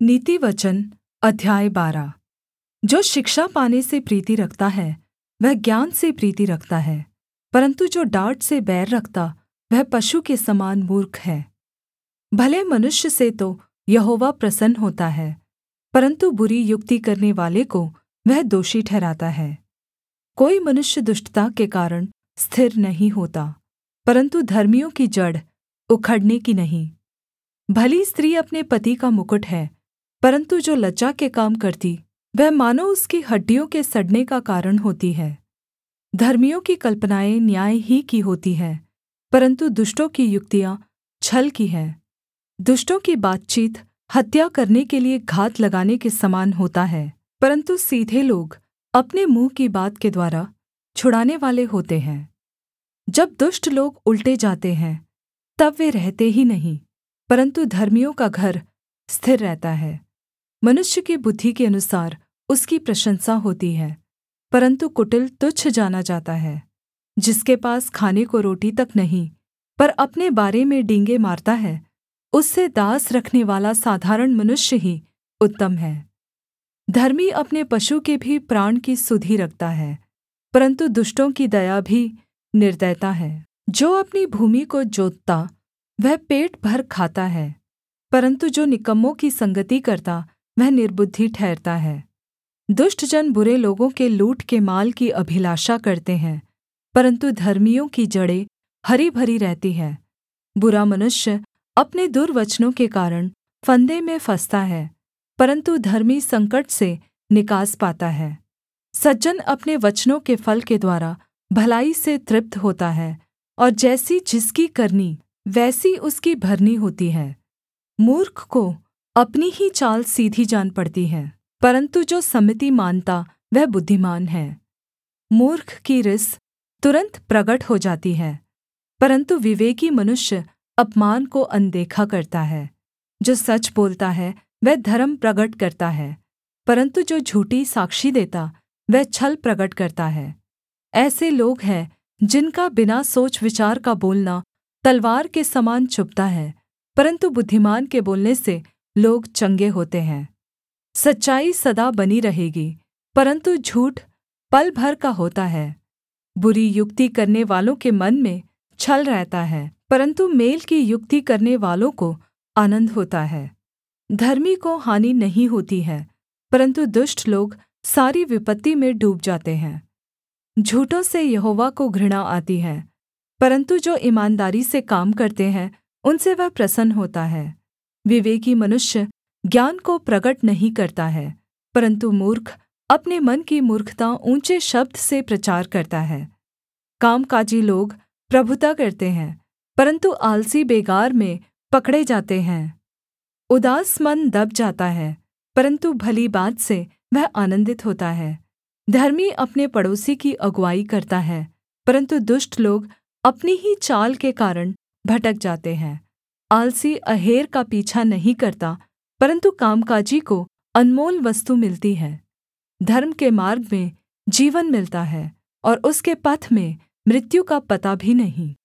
नीतिवचन अध्याय 12। जो शिक्षा पाने से प्रीति रखता है वह ज्ञान से प्रीति रखता है, परन्तु जो डाँट से बैर रखता वह पशु के समान मूर्ख है। भले मनुष्य से तो यहोवा प्रसन्न होता है, परन्तु बुरी युक्ति करनेवाले को वह दोषी ठहराता है। कोई मनुष्य दुष्टता के कारण स्थिर नहीं होता, परन्तु धर्मियों की जड़ उखड़ने की नहीं। भली स्त्री अपने पति का मुकुट है, परन्तु जो लज्जा के काम करती वह मानो उसकी हड्डियों के सड़ने का कारण होती है। धर्मियों की कल्पनाएँ न्याय ही की होती हैं, परन्तु दुष्टों की युक्तियाँ छल की हैं। दुष्टों की बातचीत हत्या करने के लिये घात लगाने के समान होता है, परन्तु सीधे लोग अपने मुँह की बात के द्वारा छुड़ाने वाले होते हैं। जब दुष्ट लोग उलटे जाते हैं तब वे रहते ही नहीं, परन्तु धर्मियों का घर स्थिर रहता है। मनुष्य की बुद्धि के अनुसार उसकी प्रशंसा होती है, परन्तु कुटिल तुच्छ जाना जाता है। जिसके पास खाने को रोटी तक नहीं, पर अपने बारे में डींगे मारता है, उससे दास रखनेवाला साधारण मनुष्य ही उत्तम है। धर्मी अपने पशु के भी प्राण की सुधि रखता है, परन्तु दुष्टों की दया भी निर्दयता है। जो अपनी भूमि को जोतता वह पेट भर खाता है, परन्तु जो निकम्मों की संगति करता वह निर्बुद्धि ठहरता है। दुष्ट जन बुरे लोगों के लूट के माल की अभिलाषा करते हैं, परन्तु धर्मियों की जड़ें हरी भरी रहती है। बुरा मनुष्य अपने दुर्वचनों के कारण फंदे में फँसता है, परन्तु धर्मी संकट से निकास पाता है। सज्जन अपने वचनों के फल के द्वारा भलाई से तृप्त होता है, और जैसी जिसकी करनी वैसी उसकी भरनी होती है। मूर्ख को अपनी ही चाल सीधी जान पड़ती है, परन्तु जो सम्मति मानता वह बुद्धिमान है। मूर्ख की रिस तुरन्त प्रगट हो जाती है, परन्तु विवेकी मनुष्य अपमान को अनदेखा करता है। जो सच बोलता है वह धर्म प्रगट करता है, परन्तु जो झूठी साक्षी देता वह छल प्रगट करता है। ऐसे लोग हैं जिनका बिना सोच विचार का बोलना तलवार के समान चुभता है, परन्तु बुद्धिमान के बोलने से लोग चंगे होते हैं। सच्चाई सदा बनी रहेगी, परन्तु झूठ पल भर का होता है। बुरी युक्ति करने वालों के मन में छल रहता है, परन्तु मेल की युक्ति करने वालों को आनन्द होता है। धर्मी को हानि नहीं होती है, परन्तु दुष्ट लोग सारी विपत्ति में डूब जाते हैं। झूठों से यहोवा को घृणा आती है, परन्तु जो ईमानदारी से काम करते हैं उनसे वह प्रसन्न होता है। विवेकी मनुष्य ज्ञान को प्रगट नहीं करता है, परन्तु मूर्ख अपने मन की मूर्खता ऊँचे शब्द से प्रचार करता है। कामकाजी लोग प्रभुता करते हैं, परन्तु आलसी बेगार में पकड़े जाते हैं। उदास मन दब जाता है, परन्तु भली बात से वह आनन्दित होता है। धर्मी अपने पड़ोसी की अगुआई करता है, परन्तु दुष्ट लोग अपनी ही चाल के कारण भटक जाते हैं। आलसी अहेर का पीछा नहीं करता, परन्तु कामकाजी को अनमोल वस्तु मिलती है। धर्म के मार्ग में जीवन मिलता है, और उसके पथ में मृत्यु का पता भी नहीं।